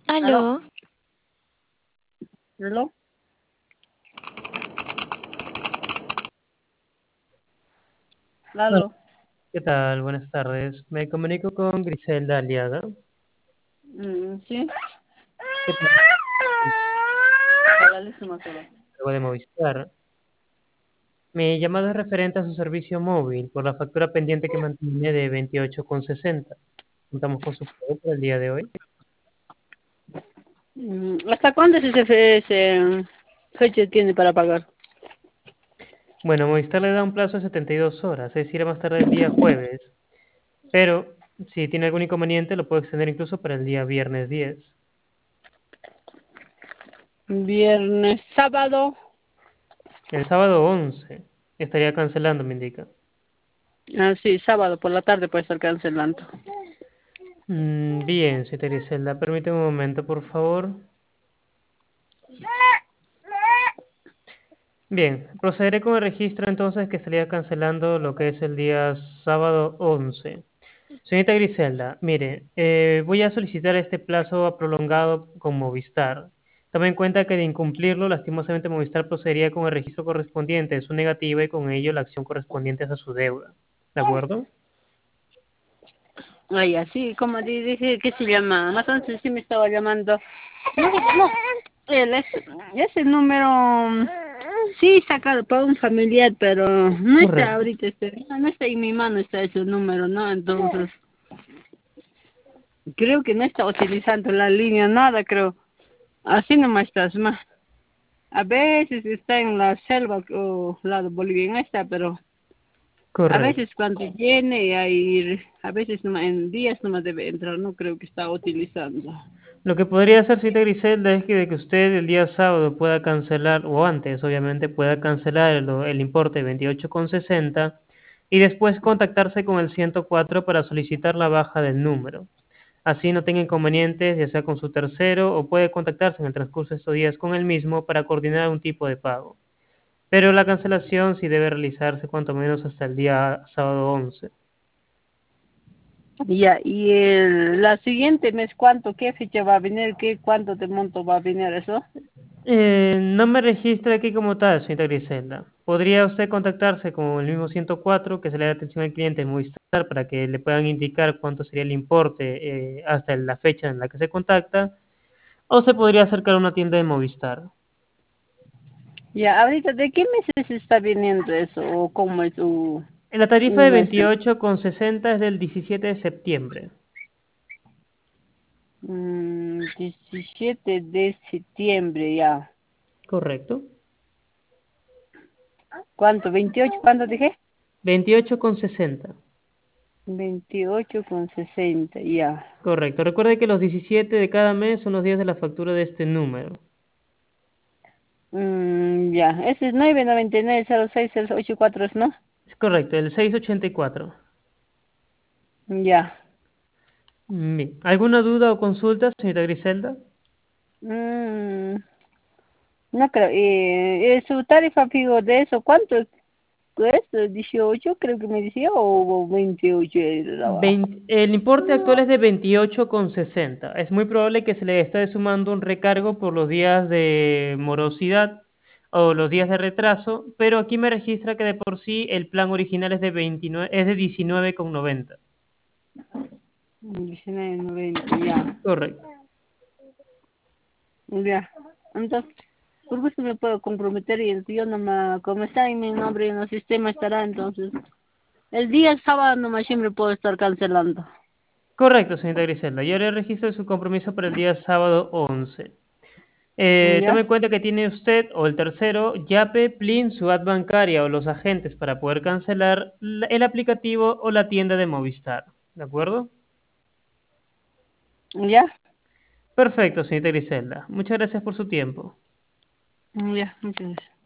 ¿Aló? Aló, ¿Aló? Hola, ¿Aló? ¿qué tal? Buenas tardes. Me comunico con Griselda Aliaga. Sí. ¿Qué tal? Hola, listo, más solo. Luego de Movistar. Mi llamada es referente a su servicio móvil por la factura pendiente que mantiene de 28,60. Contamos con su pago por el día de hoy. ¿Hasta cuándo ese fecha tiene para pagar? Bueno, Movistar le da un plazo de 72 horas, es decir, a más tarde el día jueves. Pero si tiene algún inconveniente, lo puede extender incluso para el día viernes 10. Viernes, sábado. El sábado 11 estaría cancelando, me indica. Ah, sí, sábado por la tarde puede estar cancelando. Bien, señorita Griselda, permíteme un momento, por favor. Bien, procederé con el registro entonces que estaría cancelando lo que es el día sábado 11. Señorita Griselda, mire, voy a solicitar este plazo prolongado con Movistar. Tome en cuenta que de incumplirlo, lastimosamente Movistar procedería con el registro correspondiente de su negativa y con ello la acción correspondiente a su deuda. ¿De acuerdo? Ay, así, como dije, ¿qué se llama? Más antes sí me estaba llamando. No, no, ese número, sí, sacado para un familiar, pero no está Correcto. ahorita, no está en mi mano, está ese número, ¿no? Entonces, creo que no está utilizando la línea, nada, creo. Así nomás estás más. A veces está en la selva o lado boliviano está, pero a Correcto. veces cuando viene ahí, a veces en días no debe entrar, no creo que está utilizando. Lo que podría hacer, señorita Griselda, es que de que usted el día sábado pueda cancelar, o antes, obviamente, pueda cancelar el importe de 28,60 y después contactarse con el 104 para solicitar la baja del número. Así no tenga inconvenientes, ya sea con su tercero, o puede contactarse en el transcurso de estos días con el mismo para coordinar un tipo de pago. Pero la cancelación sí debe realizarse cuanto menos hasta el día sábado 11. Ya, y la siguiente mes, ¿cuánto, qué fecha va a venir, cuánto de monto va a venir eso? No me registra aquí como tal, señorita Griselda. ¿Podría usted contactarse con el mismo 104 que se le da atención al cliente en Movistar para que le puedan indicar cuánto sería el importe hasta la fecha en la que se contacta? ¿O se podría acercar a una tienda de Movistar? Ya, ahorita, ¿de qué meses está viniendo eso? ¿O cómo es La tarifa de un mes? 28,60 es del 17 de septiembre. 17 de septiembre, ya. ¿Correcto? ¿Cuánto? ¿28? ¿Cuánto dije? 28,60. 28,60, ya. Correcto. Recuerde que los 17 de cada mes son los días de la factura de este número. Ya. Ese es 999-06-084, ¿no? Es correcto, el 684. Ya. Bien. ¿Alguna duda o consulta, señorita Griselda? Mm, no creo. Su tarifa fijo de eso, ¿cuánto es? 18, creo que me decía, o 28 era. El importe actual es de 28,60. Es muy probable que se le esté sumando un recargo por los días de morosidad o los días de retraso, pero aquí me registra que de por sí el plan original es de 29, es de 19,90. 19,90, ya. Correcto. Ya. Entonces, por gusto me puedo comprometer y yo nomás, como está en mi nombre en el sistema estará, entonces. El día sábado nomás siempre puedo estar cancelando. Correcto, señorita Griselda. Yo le registro su compromiso para el día sábado 11. Tome ¿Ya? en cuenta que tiene usted o el tercero, Yape, Plin, su app bancaria o los agentes para poder cancelar el aplicativo o la tienda de Movistar. ¿De acuerdo? ¿Ya? Perfecto, señorita Griselda. Muchas gracias por su tiempo. Ya, muchas gracias.